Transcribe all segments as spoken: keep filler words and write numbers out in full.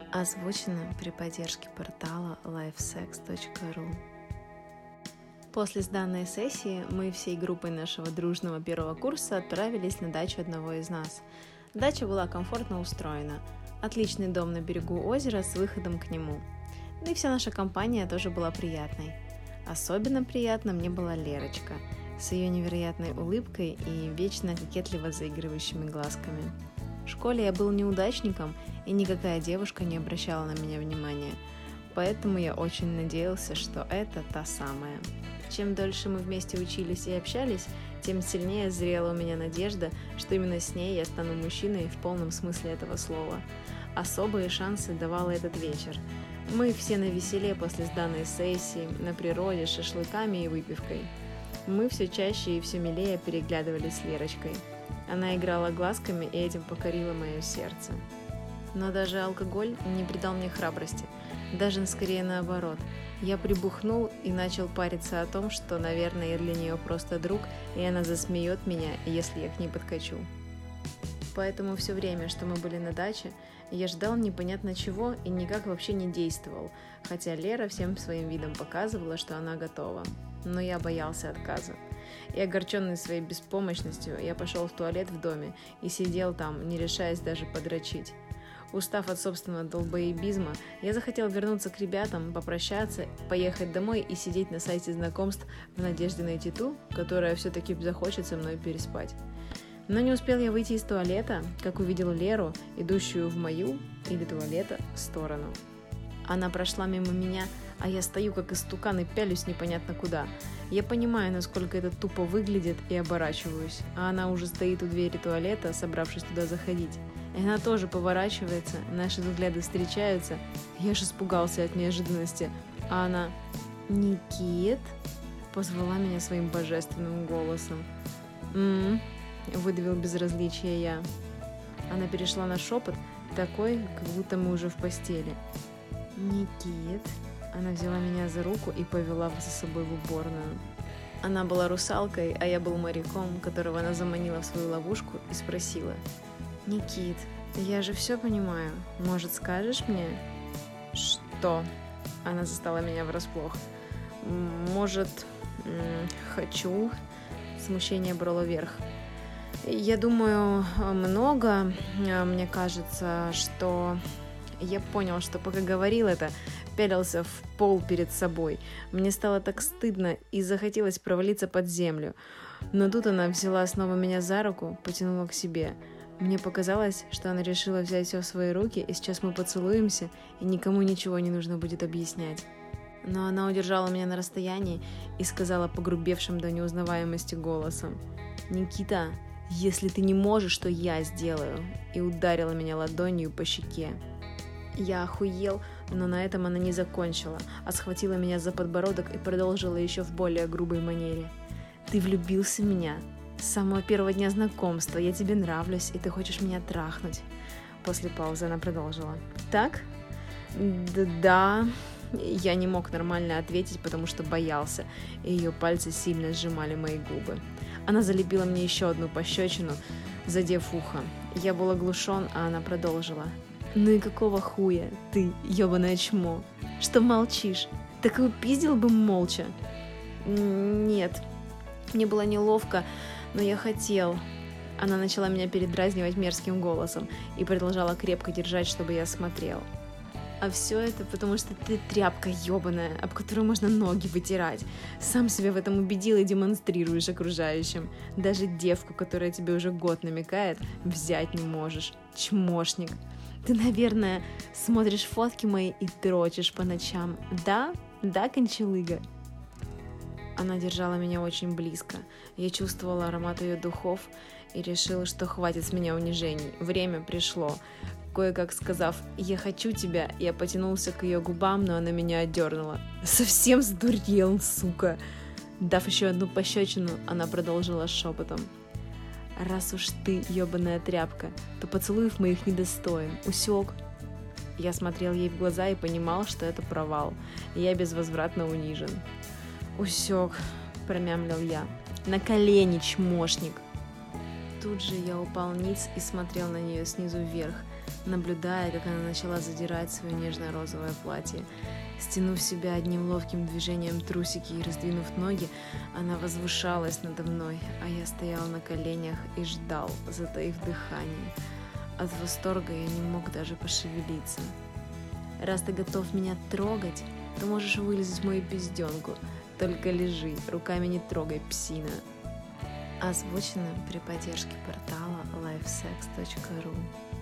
Озвучено при поддержке портала лайфсекс точка ру. После сданной сессии мы всей группой нашего дружного первого курса отправились на дачу одного из нас. Дача была комфортно устроена. Отличный дом на берегу озера с выходом к нему. Да и вся наша компания тоже была приятной. Особенно приятно мне была Лерочка с ее невероятной улыбкой и вечно кокетливо заигрывающими глазками. В школе я был неудачником, и никакая девушка не обращала на меня внимания, поэтому я очень надеялся, что это та самая. Чем дольше мы вместе учились и общались, тем сильнее зрела у меня надежда, что именно с ней я стану мужчиной в полном смысле этого слова. Особые шансы давал этот вечер. Мы все навеселе после сданной сессии, на природе, с шашлыками и выпивкой. Мы все чаще и все милее переглядывались с Лерочкой. Она играла глазками и этим покорила мое сердце. Но даже алкоголь не придал мне храбрости, даже скорее наоборот. Я прибухнул и начал париться о том, что, наверное, я для нее просто друг, и она засмеет меня, если я к ней подкачу. Поэтому все время, что мы были на даче, я ждал непонятно чего и никак вообще не действовал, хотя Лера всем своим видом показывала, что она готова. Но я боялся отказа. И огорченный своей беспомощностью, я пошел в туалет в доме и сидел там, не решаясь даже подрочить. Устав от собственного долбоебизма, я захотел вернуться к ребятам, попрощаться, поехать домой и сидеть на сайте знакомств в надежде найти ту, которая все-таки захочет со мной переспать. Но не успел я выйти из туалета, как увидел Леру, идущую в мою или туалета сторону. Она прошла мимо меня, а я стою как истукан и пялюсь непонятно куда. Я понимаю, насколько это тупо выглядит, и оборачиваюсь, а она уже стоит у двери туалета, собравшись туда заходить. И она тоже поворачивается, наши взгляды встречаются. Я же испугался от неожиданности, а она «Никит?» позвала меня своим божественным голосом. «М-м-м», выдавил безразличие я. Она перешла на шепот, такой, как будто мы уже в постели. «Никит?» Она взяла меня за руку и повела за собой в уборную. Она была русалкой, а я был моряком, которого она заманила в свою ловушку и спросила: «Никит, я же все понимаю. Может, скажешь мне?» «Что?» Она застала меня врасплох. «Может, хочу?» Смущение брало вверх. «Я думаю, много. Мне кажется, что...» Я понял, что пока говорил это, пялился в пол перед собой. Мне стало так стыдно и захотелось провалиться под землю. Но тут она взяла снова меня за руку, потянула к себе. Мне показалось, что она решила взять все в свои руки, и сейчас мы поцелуемся, и никому ничего не нужно будет объяснять. Но она удержала меня на расстоянии и сказала погрубевшим до неузнаваемости голосом: «Никита, если ты не можешь, то я сделаю», и ударила меня ладонью по щеке. Я охуел, но на этом она не закончила, а схватила меня за подбородок и продолжила еще в более грубой манере. «Ты влюбился в меня? С самого первого дня знакомства я тебе нравлюсь, и ты хочешь меня трахнуть». После паузы она продолжила: «Так?» «Да...» Я не мог нормально ответить, потому что боялся, и ее пальцы сильно сжимали мои губы. Она залепила мне еще одну пощечину, задев ухо. Я был оглушен, а она продолжила: «Ну и какого хуя, ты, ебаное чмо? Что молчишь? Так и упиздил бы молча». «Нет, мне было неловко, но я хотел». Она начала меня передразнивать мерзким голосом и продолжала крепко держать, чтобы я смотрел. «А все это потому, что ты тряпка ебаная, об которую можно ноги вытирать. Сам себя в этом убедил и демонстрируешь окружающим. Даже девку, которая тебе уже год намекает, взять не можешь. Чмошник. Ты, наверное, смотришь фотки мои и дрочишь по ночам. Да? Да, кончалыга?» Она держала меня очень близко. Я чувствовала аромат ее духов и решила, что хватит с меня унижений. Время пришло. Кое-как сказав «я хочу тебя», я потянулся к ее губам, но она меня отдернула. «Совсем сдурел, сука!» Дав еще одну пощечину, она продолжила шепотом: «Раз уж ты ебаная тряпка, то поцелуев моих недостоин. Усек?» Я смотрел ей в глаза и понимал, что это провал. Я безвозвратно унижен. «Усек», — промямлил я. «На колени, чмошник!» Тут же я упал ниц и смотрел на нее снизу вверх. наблюдая, как она начала задирать свое нежно-розовое платье. Стянув себя одним ловким движением трусики и раздвинув ноги, она возвышалась надо мной, а я стоял на коленях и ждал, затаив дыхание. От восторга я не мог даже пошевелиться. «Раз ты готов меня трогать, то можешь вылезать мою пизденку. Только лежи, руками не трогай, псина». Озвучено при поддержке портала лайфсекс точка ру.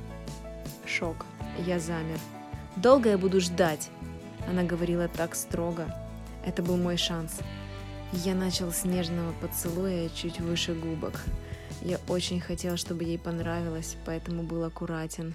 Шок. Я замер. «Долго я буду ждать?» Она говорила так строго. Это был мой шанс. Я начал с нежного поцелуя чуть выше губок. Я очень хотел, чтобы ей понравилось, поэтому был аккуратен.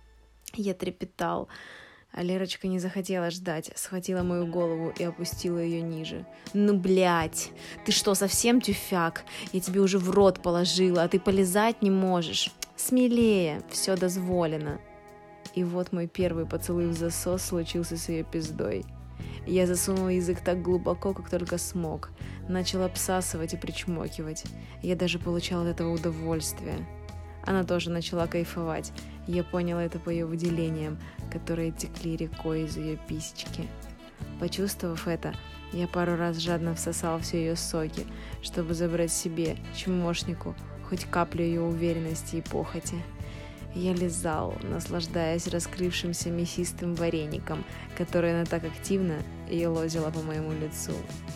Я трепетал, а Лерочка не захотела ждать, схватила мою голову и опустила ее ниже. «Ну, блядь, ты что, совсем тюфяк? Я тебе уже в рот положила, а ты полизать не можешь. Смелее, все дозволено». И вот мой первый поцелуй в засос случился с ее пиздой. Я засунул язык так глубоко, как только смог. Начал обсасывать и причмокивать. Я даже получал от этого удовольствие. Она тоже начала кайфовать. Я понял это по ее выделениям, которые текли рекой из ее писечки. Почувствовав это, я пару раз жадно всосал все ее соки, чтобы забрать себе, чмошнику, хоть каплю ее уверенности и похоти. Я лизал, наслаждаясь раскрывшимся мясистым вареником, который она так активно елозила по моему лицу.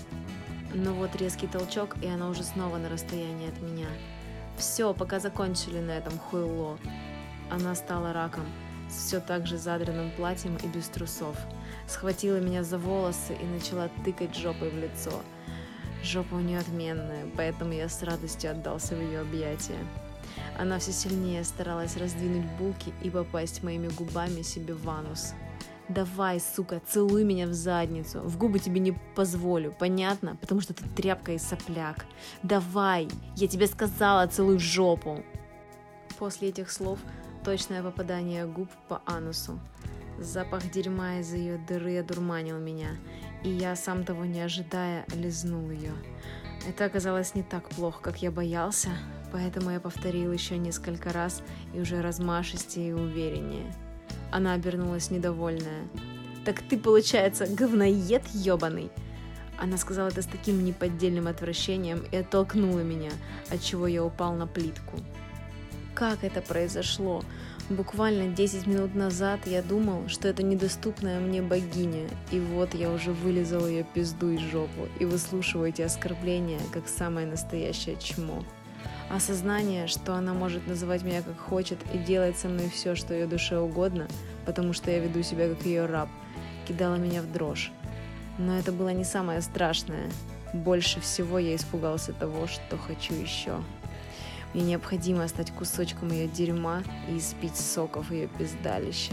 Но вот резкий толчок, и она уже снова на расстоянии от меня. «Все, пока закончили на этом, хуйло». Она стала раком, с все так же задранным платьем и без трусов. Схватила меня за волосы и начала тыкать жопой в лицо. Жопа у нее отменная, поэтому я с радостью отдался в ее объятия. Она все сильнее старалась раздвинуть булки и попасть моими губами себе в анус. «Давай, сука, целуй меня в задницу, в губы тебе не позволю, понятно? Потому что ты тряпка и сопляк. Давай, я тебе сказала, целуй в жопу». После этих слов точное попадание губ по анусу. Запах дерьма из ее дыры одурманил меня, и я, сам того не ожидая, лизнул ее. Это оказалось не так плохо, как я боялся, поэтому я повторил еще несколько раз и уже размашистее и увереннее. Она обернулась недовольная. «Так ты, получается, говноед ебаный?» Она сказала это с таким неподдельным отвращением и оттолкнула меня, отчего я упал на плитку. Как это произошло? Буквально десять минут назад я думал, что это недоступная мне богиня, и вот я уже вылизал ее пизду и жопу и выслушиваю эти оскорбления, как самое настоящее чмо. Осознание, что она может называть меня как хочет и делать со мной все, что ее душе угодно, потому что я веду себя как ее раб, кидало меня в дрожь. Но это было не самое страшное. Больше всего я испугался того, что хочу еще. Мне необходимо стать кусочком ее дерьма и испить соков ее пиздалища.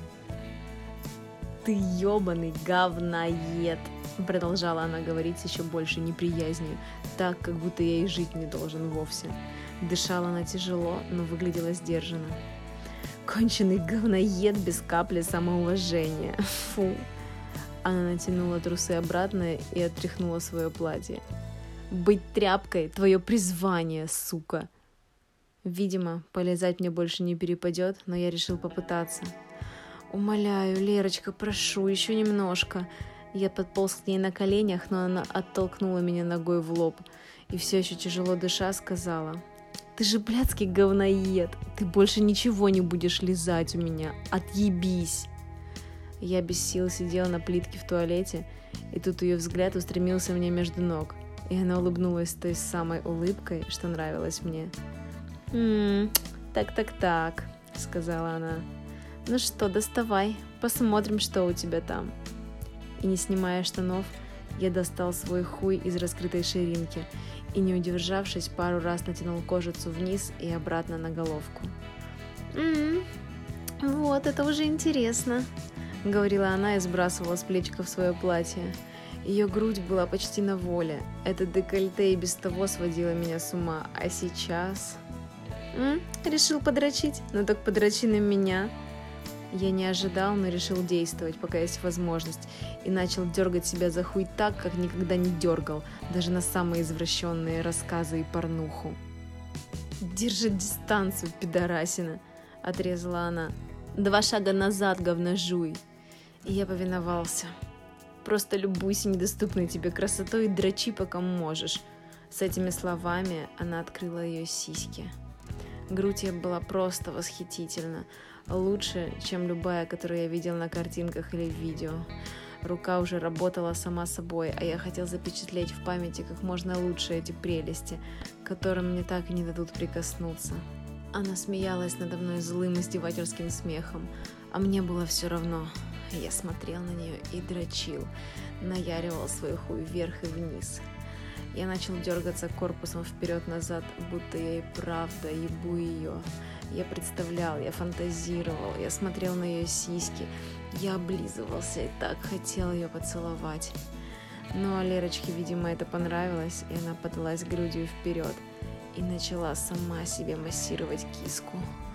«Ты ебаный говноед!» Продолжала она говорить с еще больше неприязнью, так, как будто я и жить не должен вовсе. Дышала она тяжело, но выглядела сдержанно. «Конченый говноед без капли самоуважения! Фу!» Она натянула трусы обратно и отряхнула свое платье. «Быть тряпкой — твое призвание, сука!» Видимо, полезать мне больше не перепадет, но я решил попытаться. «Умоляю, Лерочка, прошу, еще немножко». Я подполз к ней на коленях, но она оттолкнула меня ногой в лоб и все еще тяжело дыша сказала: «Ты же блядский говноед, ты больше ничего не будешь лизать у меня, отъебись». Я без сил сидел на плитке в туалете, и тут ее взгляд устремился мне между ног, и она улыбнулась той самой улыбкой, что нравилась мне. «Ммм, так-так-так», — сказала она. «Ну что, доставай, посмотрим, что у тебя там». И не снимая штанов, я достал свой хуй из раскрытой ширинки и, не удержавшись, пару раз натянул кожицу вниз и обратно на головку. «М-м, вот, это уже интересно», — говорила она и сбрасывала с плечиков свое платье. Ее грудь была почти на воле, это декольте и без того сводило меня с ума, а сейчас... «М, решил подрочить? Ну так подрочи на меня». Я не ожидал, но решил действовать, пока есть возможность, и начал дергать себя за хуй так, как никогда не дергал, даже на самые извращенные рассказы и порнуху. «Держи дистанцию, пидорасина», — отрезала она. Два шага назад, говножуй. И я повиновался. Просто любуйся недоступной тебе красотой и дрочи, пока можешь. С этими словами она открыла ее сиськи. Грудь ее была просто восхитительна. Лучше, чем любая, которую я видел на картинках или в видео. Рука уже работала сама собой, а я хотел запечатлеть в памяти как можно лучше эти прелести, к которым мне так и не дадут прикоснуться. Она смеялась надо мной злым издевательским смехом, а мне было все равно. Я смотрел на нее и дрочил, наяривал свой хуй вверх и вниз. Я начал дергаться корпусом вперед-назад, будто я и правда ебу ее. Я представлял, я фантазировал, я смотрел на ее сиськи, я облизывался и так хотел ее поцеловать. Но Лерочке, видимо, это понравилось, и она подалась грудью вперед и начала сама себе массировать киску.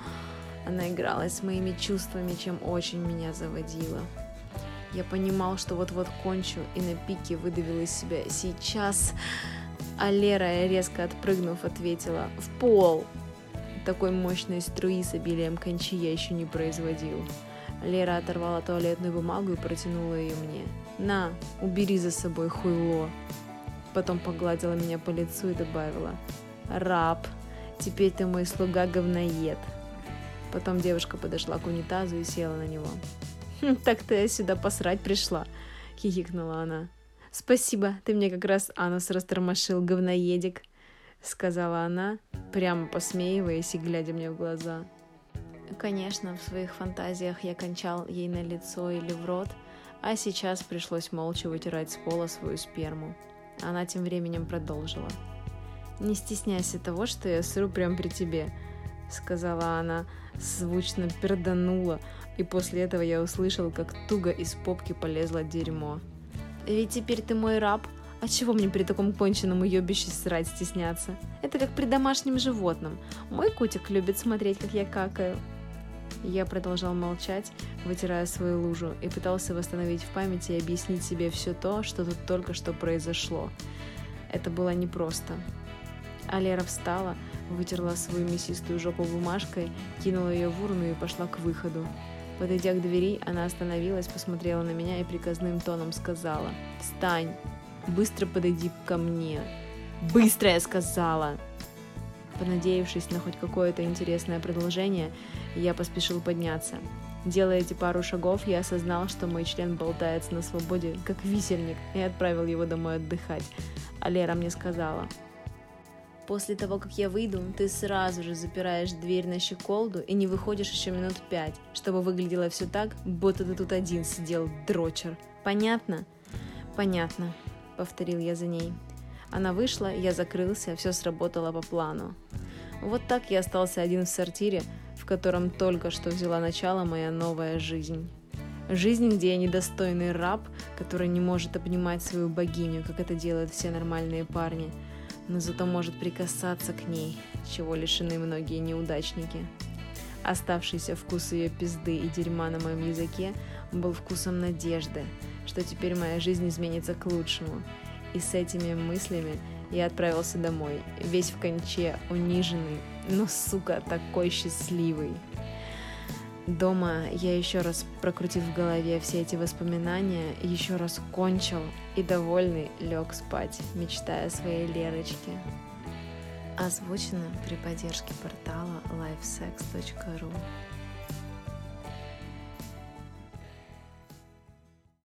Она игралась с моими чувствами, чем очень меня заводила. Я понимал, что вот-вот кончу, и на пике выдавил из себя «сейчас». А Лера, резко отпрыгнув, ответила «в пол». Такой мощной струи с обилием кончи я еще не производил. Лера оторвала туалетную бумагу и протянула ее мне. «На, убери за собой, хуйло». Потом погладила меня по лицу и добавила: «Раб, теперь ты мой слуга-говноед». Потом девушка подошла к унитазу и села на него. «Хм, так-то я сюда посрать пришла», — хихикнула она. «Спасибо, ты мне как раз анус растормошил, говноедик», — сказала она, прямо посмеиваясь и глядя мне в глаза. Конечно, в своих фантазиях я кончал ей на лицо или в рот, а сейчас пришлось молча вытирать с пола свою сперму. Она тем временем продолжила. «Не стесняйся того, что я сру прямо при тебе», — сказала она, звучно перданула, и после этого я услышал, как туго из попки полезло дерьмо. «Ведь теперь ты мой раб, а чего мне при таком конченном уебище срать стесняться? Это как при домашнем животном. Мой котик любит смотреть, как я какаю». Я продолжал молчать, вытирая свою лужу, и пытался восстановить в памяти и объяснить себе все то, что тут только что произошло. Это было непросто. А Лера встала, вытерла свою мясистую жопу бумажкой, кинула ее в урну и пошла к выходу. Подойдя к двери, она остановилась, посмотрела на меня и приказным тоном сказала: «Встань! Быстро подойди ко мне!» «Быстро!» я сказала! Понадеявшись на хоть какое-то интересное продолжение, я поспешил подняться. Делая эти пару шагов, я осознал, что мой член болтается на свободе, как висельник, и отправил его домой отдыхать. А Лера мне сказала: «После того, как я выйду, ты сразу же запираешь дверь на щеколду и не выходишь еще минут пять, чтобы выглядело все так, будто ты тут один сидел, дрочер. Понятно?» «Понятно», — повторил я за ней. Она вышла, я закрылся, все сработало по плану. Вот так я остался один в сортире, в котором только что взяла начало моя новая жизнь. Жизнь, где я недостойный раб, который не может обнимать свою богиню, как это делают все нормальные парни, но зато может прикасаться к ней, чего лишены многие неудачники. Оставшийся вкус ее пизды и дерьма на моем языке был вкусом надежды, что теперь моя жизнь изменится к лучшему. И с этими мыслями я отправился домой, весь в конче, униженный, но, сука, такой счастливый. Дома я еще раз, прокрутив в голове все эти воспоминания, еще раз кончил и, довольный, лег спать, мечтая о своей Лерочке. Озвучено при поддержке портала лайфсекс точка ру.